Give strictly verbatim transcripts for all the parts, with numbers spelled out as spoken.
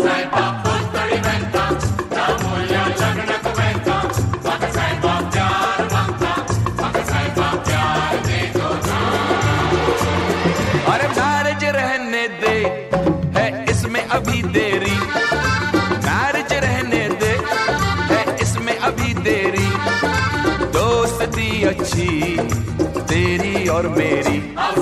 अरे मैरिज रहने दे, है इसमें अभी देरी, मैरिज रहने दे, है इसमें अभी देरी, दोस्ती अच्छी तेरी और मेरी।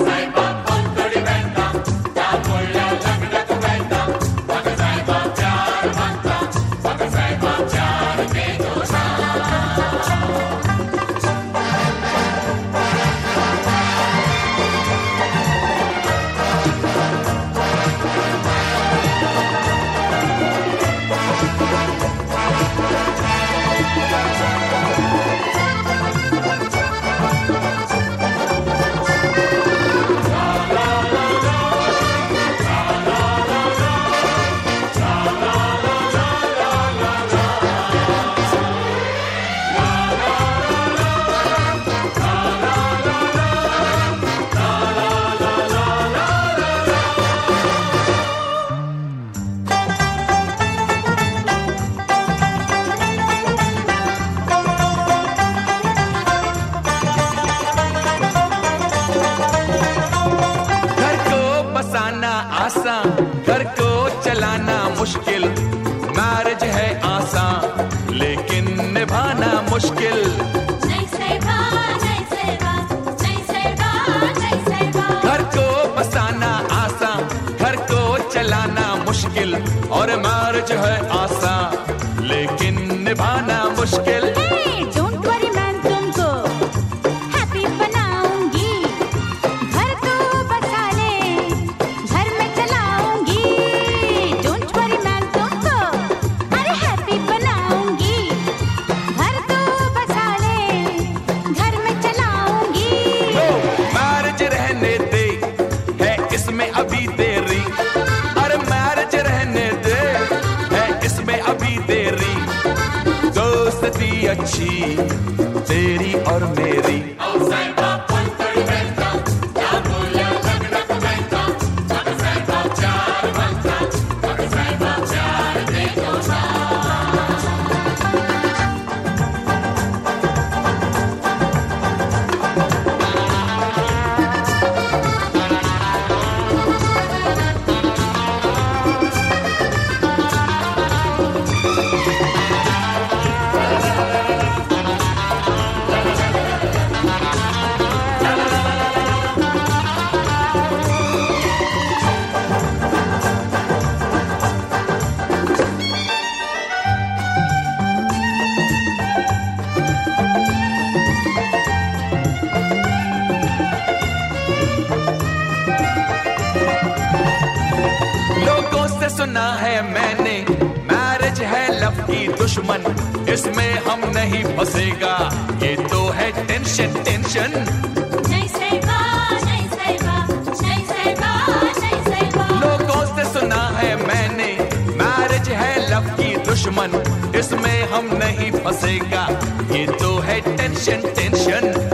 आसान, घर को चलाना मुश्किल, मैरिज है आसान लेकिन निभाना मुश्किल। नहीं सेवा, नहीं सेवा, नहीं सेवा, नहीं सेवा। घर को बसाना आसान, घर को चलाना मुश्किल, और मैरिज है आसान लेकिन निभाना मुश्किल। डोंट वरी मैन, तुमको हैप्पी बनाऊंगी, घर को बसा ले, घर में चलाऊंगी। डोंट वरी मैन, तुमको अरे हैप्पी बनाऊंगी, घर को बसा ले, घर में चलाऊंगी। मैरिज रहने दे, है इसमें अभी देरी, अरे मैरिज रहने दे, है इसमें अभी देरी, दोस्ती अच्छी तेरी और मेरी। सुना है मैंने, मैरिज है लव की दुश्मन, इसमें हम नहीं फंसेगा, ये तो है टेंशन टेंशन। नहीं सेवा, नहीं सेवा, नहीं सेवा, नहीं सेवा। लोगों से सुना है मैंने, मैरिज है लव की दुश्मन, इसमें हम नहीं फंसेगा, ये तो है टेंशन टेंशन।